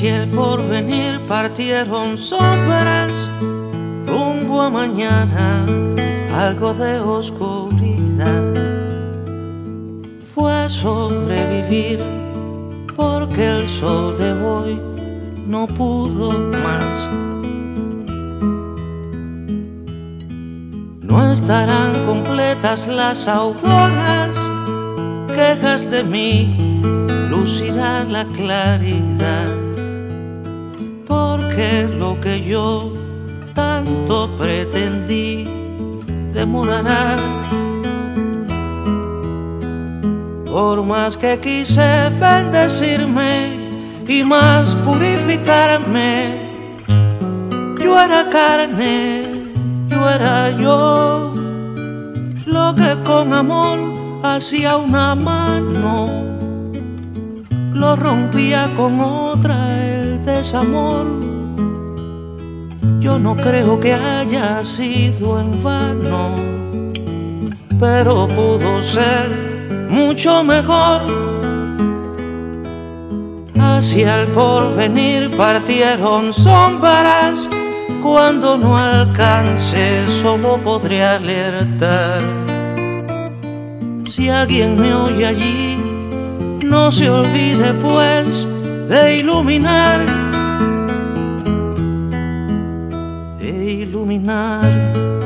Hacia el porvenir partieron sombras, rumbo a mañana, algo de oscuridad. Fue a sobrevivir porque el sol de hoy no pudo más. No estarán completas las auroras, quejas de mí, lucirá la claridad. Porque lo que yo tanto pretendí demorará. Por más que quise bendecirme y más purificarme, yo era carne, yo era yo, lo que con amor hacía una mano, lo rompía con otra el desamor. Yo no creo que haya sido en vano, pero pudo ser mucho mejor. Hacia el porvenir partieron sombras, cuando no alcance solo podré alertar. Si alguien me oye allí, no se olvide pues de iluminar, de iluminar.